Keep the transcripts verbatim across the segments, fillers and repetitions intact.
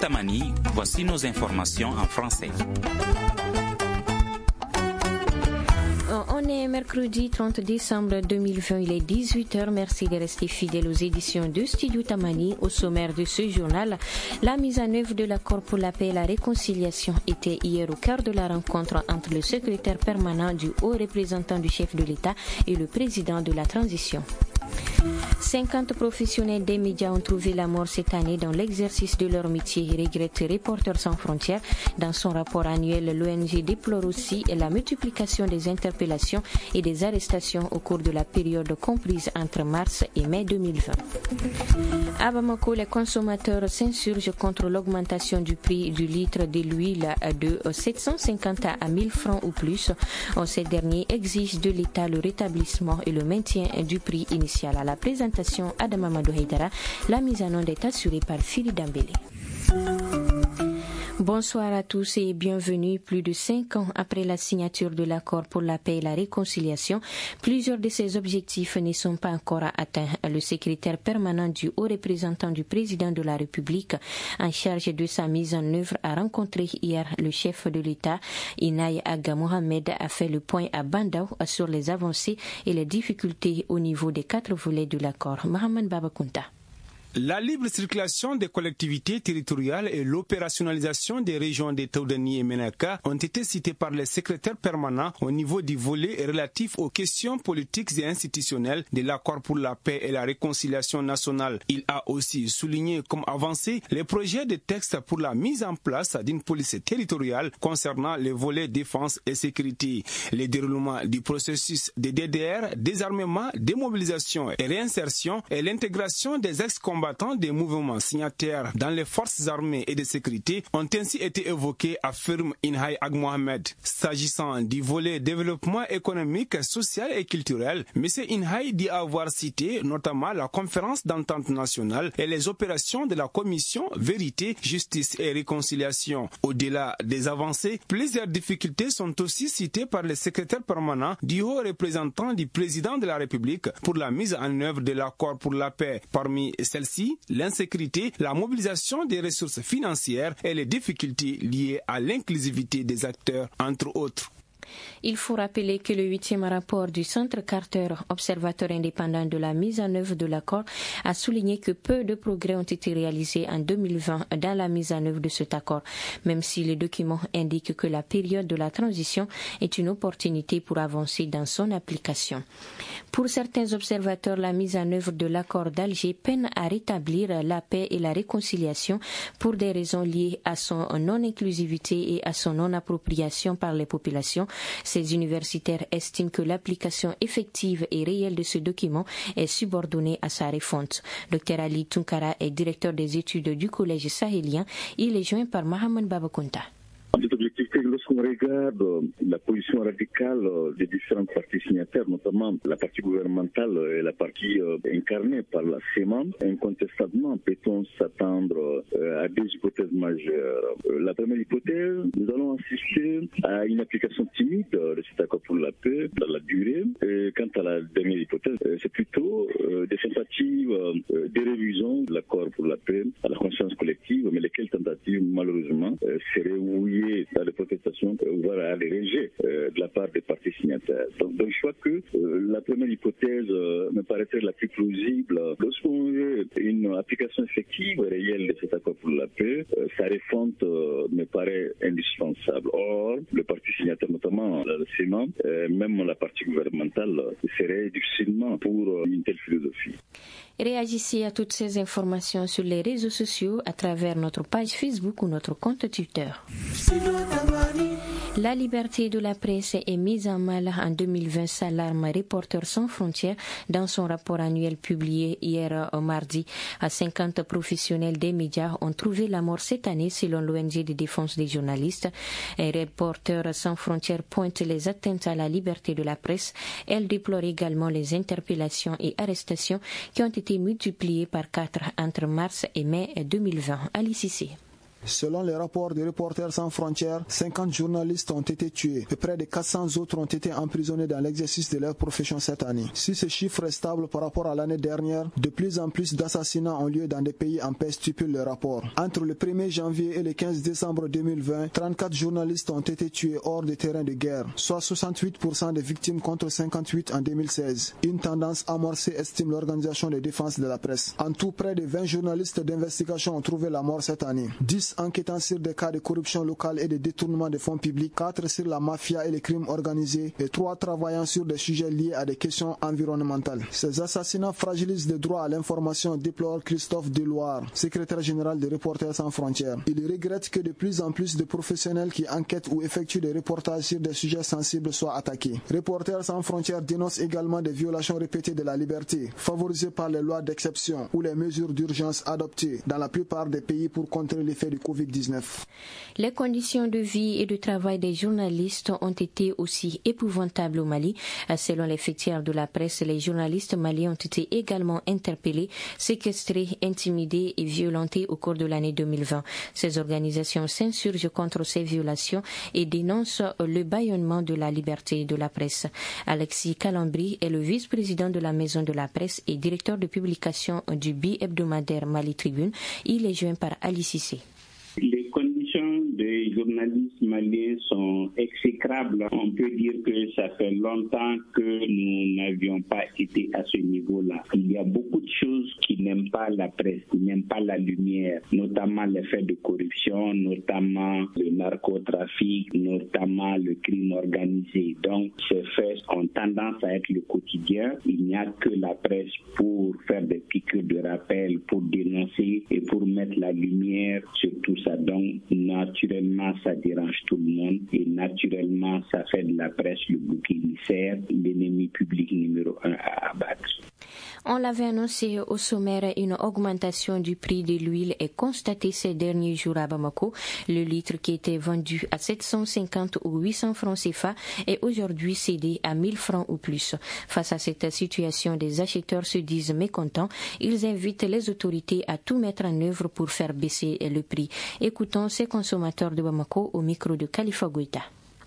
Tamani, voici nos informations en français. On est mercredi trente décembre deux mille vingt, il est dix-huit heures. Merci de rester fidèles aux éditions de Studio Tamani. Au sommaire de ce journal, la mise en œuvre de l'accord pour la paix et la réconciliation était hier au cœur de la rencontre entre le secrétaire permanent du haut représentant du chef de l'État et le président de la transition. cinquante professionnels des médias ont trouvé la mort cette année dans l'exercice de leur métier, regrette Reporters sans frontières. Dans son rapport annuel, l'O N G déplore aussi la multiplication des interpellations et des arrestations au cours de la période comprise entre mars et mai deux mille vingt. À Bamako, les consommateurs s'insurgent contre l'augmentation du prix du litre de l'huile de sept cent cinquante à mille francs ou plus. Ces derniers exigent de l'État le rétablissement et le maintien du prix initial. À la présentation, Adam Amadou Haïdara, la mise en onde est assurée par Philippe Dambélé. Bonsoir à tous et bienvenue. Plus de cinq ans après la signature de l'accord pour la paix et la réconciliation, plusieurs de ces objectifs ne sont pas encore atteints. Le secrétaire permanent du haut représentant du président de la République en charge de sa mise en œuvre a rencontré hier le chef de l'État, Inay Aga Mohamed, a fait le point à Bandao sur les avancées et les difficultés au niveau des quatre volets de l'accord. Mohamed Babakunta. La libre circulation des collectivités territoriales et l'opérationnalisation des régions de Taoudani et Menaka ont été cités par les secrétaires permanents au niveau du volet relatif aux questions politiques et institutionnelles de l'accord pour la paix et la réconciliation nationale. Il a aussi souligné comme avancé les projets de texte pour la mise en place d'une police territoriale concernant les volets défense et sécurité, le déroulement du processus de D D R, désarmement, démobilisation et réinsertion et l'intégration des ex-combattants des mouvements signataires dans les forces armées et de sécurité ont ainsi été évoqués, affirme Inay Ag Mohamed. S'agissant du volet développement économique, social et culturel, M. Inay dit avoir cité notamment la conférence d'entente nationale et les opérations de la commission Vérité, Justice et Réconciliation. Au-delà des avancées, plusieurs difficultés sont aussi citées par le secrétaire permanent du haut représentant du président de la République pour la mise en œuvre de l'accord pour la paix. Parmi celles-ci, l'insécurité, la mobilisation des ressources financières et les difficultés liées à l'inclusivité des acteurs, entre autres. Il faut rappeler que le huitième rapport du Centre Carter, observateur indépendant de la mise en œuvre de l'accord, a souligné que peu de progrès ont été réalisés en deux mille vingt dans la mise en œuvre de cet accord, même si le document indique que la période de la transition est une opportunité pour avancer dans son application. Pour certains observateurs, la mise en œuvre de l'accord d'Alger peine à rétablir la paix et la réconciliation pour des raisons liées à son non-inclusivité et à son non-appropriation par les populations. Ces universitaires estiment que l'application effective et réelle de ce document est subordonnée à sa refonte. Docteur Ali Tunkara est directeur des études du Collège sahélien. Il est joint par Mohamed Babakunta. Lorsqu'on regarde la position radicale des différentes parties signataires, notamment la partie gouvernementale et la partie incarnée par la C E M A, incontestablement peut-on s'attendre à deux hypothèses majeures. La première hypothèse, nous allons assister à une application timide de cet accord pour la paix dans la durée. Et quant à la dernière hypothèse, c'est plutôt des tentatives de révision de l'accord pour la paix à la conscience collective, mais lesquelles tentatives, malheureusement, seraient ouillées à des protestations, voire à des rejets euh, de la part des parties signataires. Donc, donc je crois que euh, la première hypothèse euh, me paraîtrait la plus plausible. Lorsqu'on veut une application effective et réelle de cet accord pour la paix, euh, sa refonte euh, me paraît indispensable. Or, le parti signataire, notamment le C E M A, euh, même la partie gouvernementale, serait difficilement pour euh, une telle philosophie. Réagissez à toutes ces informations sur les réseaux sociaux à travers notre page Facebook ou notre compte Twitter. La liberté de la presse est mise en mal en deux mille vingt, s'alarme Reporters sans frontières dans son rapport annuel publié hier au mardi. cinquante professionnels des médias ont trouvé la mort cette année selon l'O N G de défense des journalistes. Et Reporters sans frontières pointe les atteintes à la liberté de la presse. Elle déplore également les interpellations et arrestations qui ont été multipliées par quatre entre mars et mai deux mille vingt. Ali Cissé. Selon les rapports de Reporters sans frontières, cinquante journalistes ont été tués et près de quatre cents autres ont été emprisonnés dans l'exercice de leur profession cette année. Si ce chiffre est stable par rapport à l'année dernière, de plus en plus d'assassinats ont lieu dans des pays en paix, stipule le rapport. Entre le premier janvier et le quinze décembre deux mille vingt, trente-quatre journalistes ont été tués hors des terrains de guerre, soit soixante-huit pour cent des victimes contre cinquante-huit en deux mille seize. Une tendance amorcée, estime l'Organisation de défense de la presse. En tout, près de vingt journalistes d'investigation ont trouvé la mort cette année. dix enquêtant sur des cas de corruption locale et de détournement de fonds publics, quatre sur la mafia et les crimes organisés et trois travaillant sur des sujets liés à des questions environnementales. Ces assassinats fragilisent le droit à l'information, déplore Christophe Deloire, secrétaire général de Reporters sans frontières. Il regrette que de plus en plus de professionnels qui enquêtent ou effectuent des reportages sur des sujets sensibles soient attaqués. Reporters sans frontières dénonce également des violations répétées de la liberté, favorisées par les lois d'exception ou les mesures d'urgence adoptées dans la plupart des pays pour contrer l'effet du covid dix-neuf. Les conditions de vie et de travail des journalistes ont été aussi épouvantables au Mali. Selon les fêtières de la presse, les journalistes maliens ont été également interpellés, séquestrés, intimidés et violentés au cours de l'année deux mille vingt. Ces organisations s'insurgent contre ces violations et dénoncent le bâillonnement de la liberté de la presse. Alexis Calambri est le vice-président de la Maison de la Presse et directeur de publication du bi-hebdomadaire Mali Tribune. Il est joint par Ali Cissé. Les conditions des journalistes maliens sont exécrables. On peut dire que ça fait longtemps que nous n'avions pas été à ce niveau-là. Il y a beaucoup de choses qui n'aiment pas la presse, qui n'aiment pas la lumière, notamment les faits de corruption, notamment le narcotrafic, notamment le crime organisé. Donc, ces faits ont tendance à être le quotidien. Il n'y a que la presse pour faire des piqûres de rappel, pour dénoncer et pour mettre la lumière sur tout ça. Donc, naturellement, ça dérange tout le monde et naturellement, ça fait de la presse le bouc émissaire, l'ennemi public numéro un à abattre. On l'avait annoncé au sommaire, une augmentation du prix de l'huile est constatée ces derniers jours à Bamako. Le litre qui était vendu à sept cent cinquante ou huit cents francs C F A est aujourd'hui cédé à mille francs ou plus. Face à cette situation, des acheteurs se disent mécontents. Ils invitent les autorités à tout mettre en œuvre pour faire baisser le prix. Écoutons ces consommateurs de Bamako au micro de Khalifa Goïta.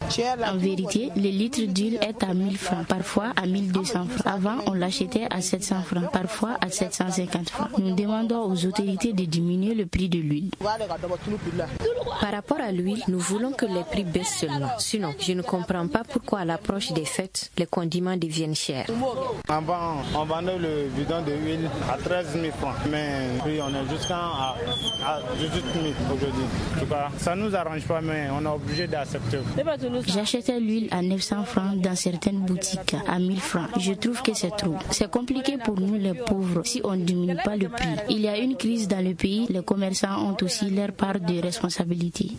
En vérité, le litre d'huile est à mille francs, parfois à mille deux cents francs. Avant, on l'achetait à sept cents francs, parfois à sept cent cinquante francs. Nous demandons aux autorités de diminuer le prix de l'huile. Par rapport à l'huile, nous voulons que les prix baissent seulement. Sinon, je ne comprends pas pourquoi à l'approche des fêtes, les condiments deviennent chers. Avant, on vendait le bidon de huile à treize mille francs, mais puis on est jusqu'à à, à dix-huit mille aujourd'hui. En tout cas, ça ne nous arrange pas, mais on est obligé d'accepter. J'achetais l'huile à neuf cents francs dans certaines boutiques, à mille francs. Je trouve que c'est trop. C'est compliqué pour nous les pauvres si on ne diminue pas le prix. Il y a une crise dans le pays, les commerçants ont aussi leur part de responsabilité.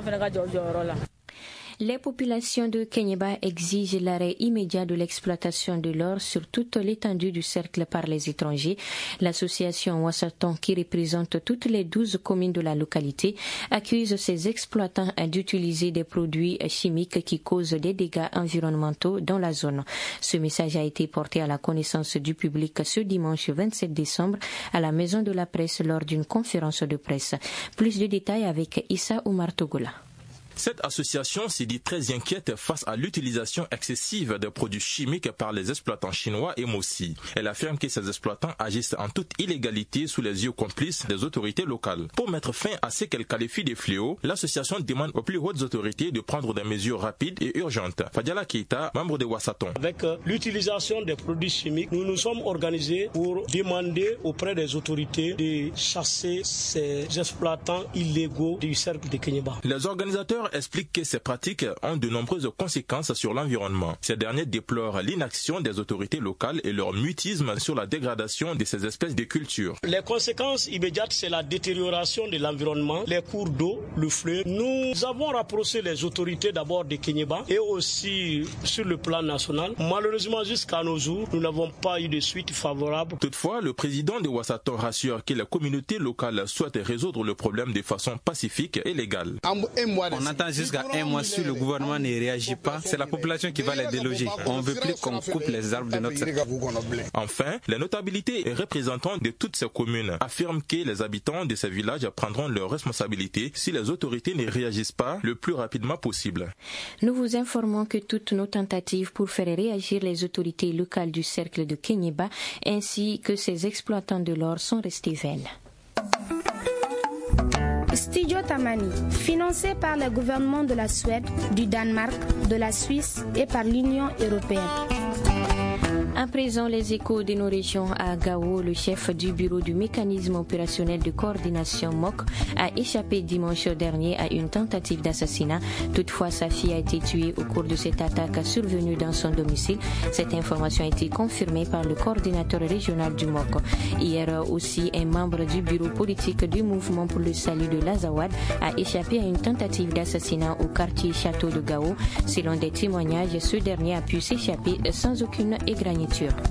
Les populations de Kéniéba exigent l'arrêt immédiat de l'exploitation de l'or sur toute l'étendue du cercle par les étrangers. L'association Wassaton, qui représente toutes les douze communes de la localité, accuse ces exploitants d'utiliser des produits chimiques qui causent des dégâts environnementaux dans la zone. Ce message a été porté à la connaissance du public ce dimanche vingt-sept décembre à la Maison de la Presse lors d'une conférence de presse. Plus de détails avec Issa Oumar Togola. Cette association s'est dit très inquiète face à l'utilisation excessive de produits chimiques par les exploitants chinois et Mossi. Elle affirme que ces exploitants agissent en toute illégalité sous les yeux complices des autorités locales. Pour mettre fin à ce qu'elle qualifie de fléaux, l'association demande aux plus hautes autorités de prendre des mesures rapides et urgentes. Fadiala Keita, membre de Wassaton. Avec l'utilisation des produits chimiques, nous nous sommes organisés pour demander auprès des autorités de chasser ces exploitants illégaux du cercle de Kéniéba. Les organisateurs explique que ces pratiques ont de nombreuses conséquences sur l'environnement. Ces derniers déplorent l'inaction des autorités locales et leur mutisme sur la dégradation de ces espèces de cultures. Les conséquences immédiates, c'est la détérioration de l'environnement, les cours d'eau, le fleuve. Nous avons rapproché les autorités d'abord de Kéniéba et aussi sur le plan national. Malheureusement, jusqu'à nos jours, nous n'avons pas eu de suite favorable. Toutefois, le président de Wassaton rassure que les communautés locales souhaitent résoudre le problème de façon pacifique et légale. On a attend jusqu'à un mois si le gouvernement ne réagit pas. C'est la population qui va les déloger. On ne veut plus qu'on coupe les arbres de notre secteur. Enfin, les notabilités et représentants de toutes ces communes affirment que les habitants de ces villages prendront leurs responsabilités si les autorités ne réagissent pas le plus rapidement possible. Nous vous informons que toutes nos tentatives pour faire réagir les autorités locales du cercle de Kenyeba ainsi que ses exploitants de l'or sont restées vaines. Studio Tamani, financé par le gouvernement de la Suède, du Danemark, de la Suisse et par l'Union européenne. À présent, les échos de nos régions à Gao, le chef du bureau du mécanisme opérationnel de coordination M O C a échappé dimanche dernier à une tentative d'assassinat. Toutefois, sa fille a été tuée au cours de cette attaque survenue dans son domicile. Cette information a été confirmée par le coordinateur régional du M O C. Hier aussi, un membre du bureau politique du mouvement pour le salut de l'Azawad a échappé à une tentative d'assassinat au quartier Château de Gao. Selon des témoignages, ce dernier a pu s'échapper sans aucune égratignure.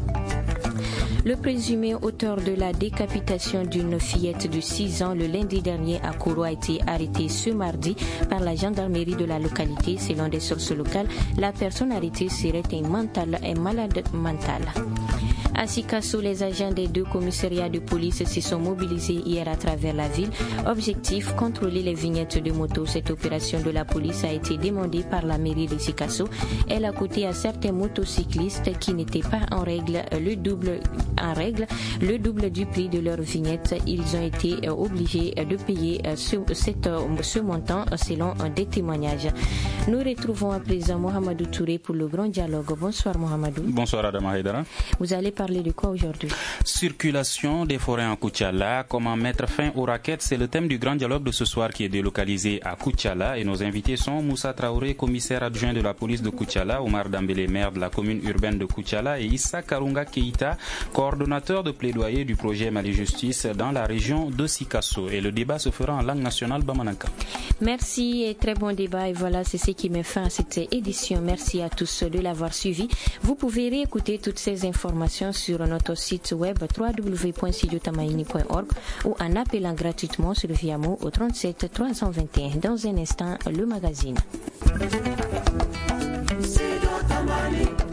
Le présumé auteur de la décapitation d'une fillette de six ans le lundi dernier à Kourou a été arrêté ce mardi par la gendarmerie de la localité. Selon des sources locales, la personne arrêtée serait un, mental, un malade mental. À Sikasso, les agents des deux commissariats de police se sont mobilisés hier à travers la ville. Objectif, contrôler les vignettes de moto. Cette opération de la police a été demandée par la mairie de Sikasso. Elle a coûté à certains motocyclistes qui n'étaient pas en règle le double, en règle, le double du prix de leurs vignettes. Ils ont été obligés de payer ce, cette, ce montant selon des témoignages. Nous retrouvons à présent Mohamedou Touré pour le grand dialogue. Bonsoir Mohamedou. Bonsoir Adama Haidara. Vous allez parler de quoi aujourd'hui? Circulation des forêts en Koutiala, comment mettre fin aux raquettes, c'est le thème du grand dialogue de ce soir qui est délocalisé à Koutiala et nos invités sont Moussa Traoré, commissaire adjoint de la police de Koutiala, Omar Dambélé, maire de la commune urbaine de Koutiala et Issa Karunga Keita, coordonnateur de plaidoyer du projet Mali Justice dans la région de Sikasso. Et le débat se fera en langue nationale bamananka. Merci et très bon débat et voilà, c'est ce qui met fin à cette édition. Merci à tous de l'avoir suivi. Vous pouvez réécouter toutes ces informations sur notre site web w w w point studio tamaini point org ou en appelant gratuitement sur le Viamo au trente-sept trois cent vingt et un. Dans un instant, le magazine.